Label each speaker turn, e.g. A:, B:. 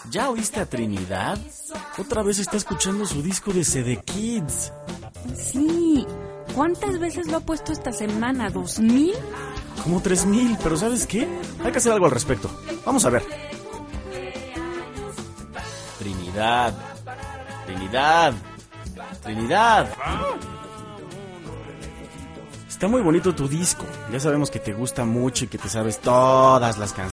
A: ¿Ya oíste a Trinidad? Otra vez está escuchando su disco de CD Kids.
B: Sí. ¿Cuántas veces lo ha puesto esta semana? ¿2000?
A: Como 3000, pero ¿sabes qué? Hay que hacer algo al respecto. Vamos a ver. Trinidad. Trinidad. Trinidad. Está muy bonito tu disco. Ya sabemos que te gusta mucho y que te sabes todas las canciones.